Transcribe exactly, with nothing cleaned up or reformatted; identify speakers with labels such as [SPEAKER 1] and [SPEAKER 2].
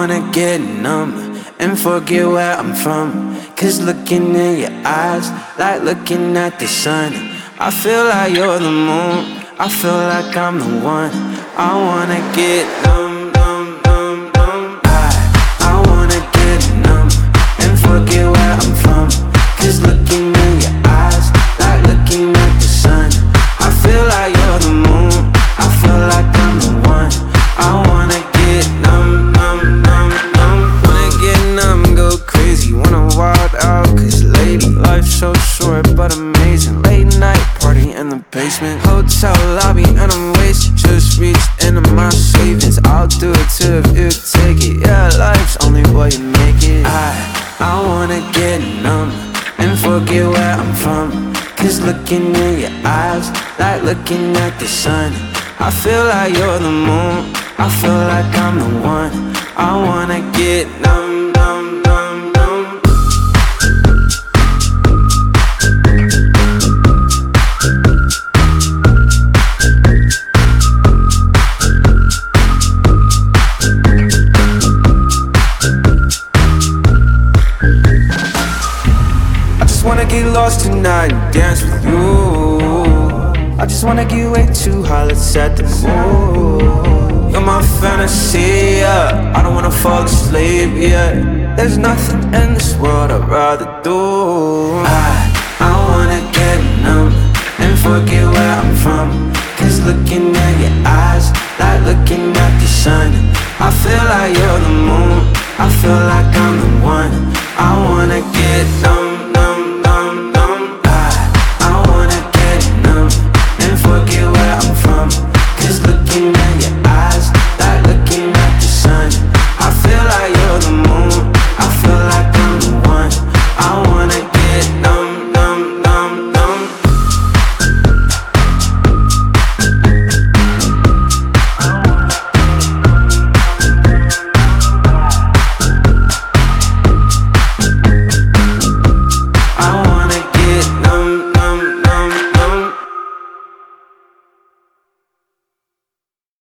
[SPEAKER 1] wanna get numb and forget where I'm from. Cause looking in your eyes, like looking at the sun. I feel like you're the moon, I feel like I'm the one. I wanna get numb, numb, numb, numb. I, I wanna get numb and forget where I'm from. Cause looking in your eyes, like looking at the sun. I feel like you're the moon, I feel like I'm the one. I wanna get numb, numb, numb, numb. Wanna get numb, go crazy, wanna wild out. Cause lady, life's so short but amazing. Late night party in the basement, hotel lobby and I'm wasted. Just reached into my savings, I'll do it too if you take it. Yeah, life's only what you make it. I, I wanna get numb and forget where I'm from. Cause looking in your eyes, like looking at the sun. I feel like you're the moon, I feel like I'm the one. I wanna get numb, numb, numb, numb. I just wanna get lost tonight and dance with you. I just wanna get way too high, let's set the mood. You're my fantasy, yeah. I don't wanna fall asleep, yeah. There's nothing in this world I'd rather do. I, I wanna get numb and forget where I'm from. Cause looking at your eyes, like looking at the sun. I feel like you're the moon, I feel like I'm the one. I wanna get numb.